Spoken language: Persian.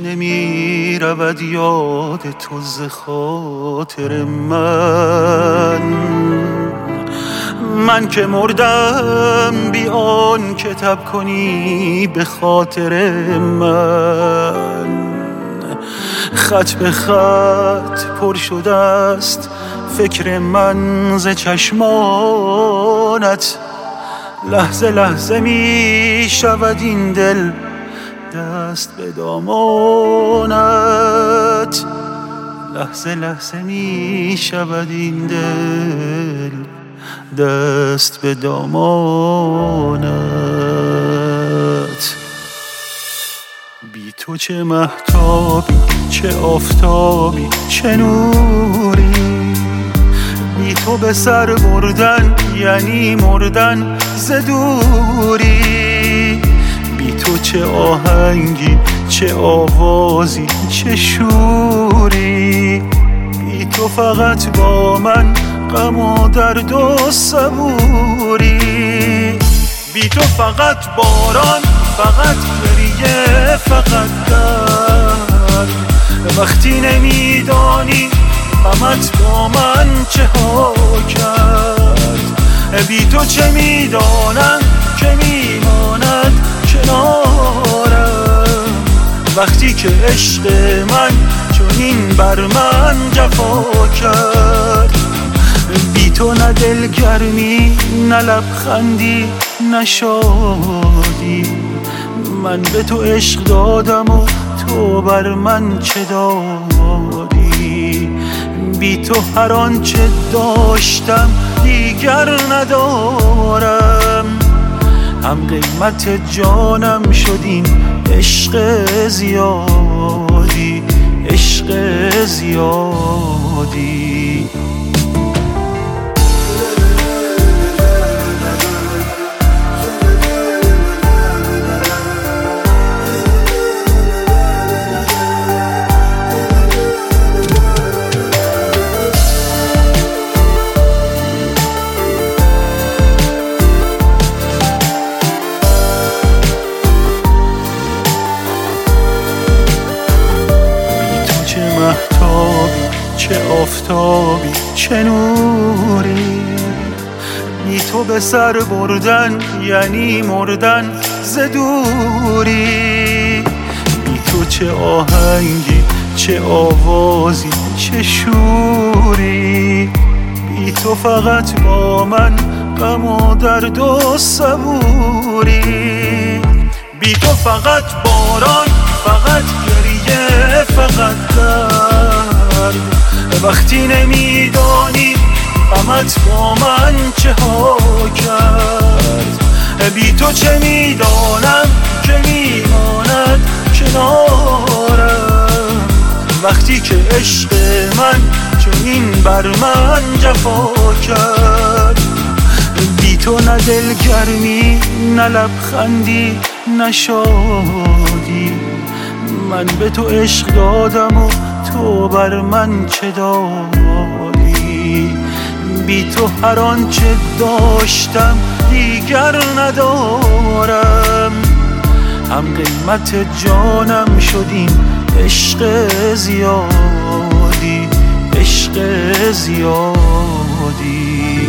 نمی رود یاد تو ز خاطر من که مردم بی آن که تب کنی به خاطر من. خط به خط پر شده است فکر من ز چشمانت، لحظه لحظه می شود این دل دست به دامانت، لحظه لحظه می شود این دل دست به دامانت. بی تو چه مهتابی چه آفتابی چه نوری، بی تو به سر بردن یعنی مردن ز دوری. بی تو چه آهنگی چه آوازی چه شوری، بی تو فقط با من غم و درد و صبوری. بی تو فقط باران فقط گریه فقط درد، وقتی نمیدانی غمت با من چه ها کرد. بی تو چه میدانم که میماند کنارم، وقتی که عشق من چنین بر من جفا کرد. بی تو نه دلگرمی نه لبخندی نه شادی، من به تو عشق دادم و تو بر من چه دادی. بی تو هر آنچه داشتم دیگر ندارم، هم قیمت جانم شد این عشق زیادی عشق زیادی. چه آفتابی چه نوری، بی تو به سر بردن یعنی مردن ز دوری. بی تو چه آهنگی چه آوازی چه شوری، بی تو فقط با من غم و درد و صبوری. بی تو فقط باران فقط گریه فقط درد، وقتی نمیدانی غمت با من چه ها کرد. بی تو چه میدانم که میماند کنارم، وقتی که عشق من چنین بر من جفا کرد. بی تو نه دلگرمی نه لبخندی نه شادی، من به تو عشق دادم و تو بر من چه دادی. بی تو هر آنچه داشتم دیگر ندارم، هم قیمت جانم شد این عشق زیادی عشق زیادی.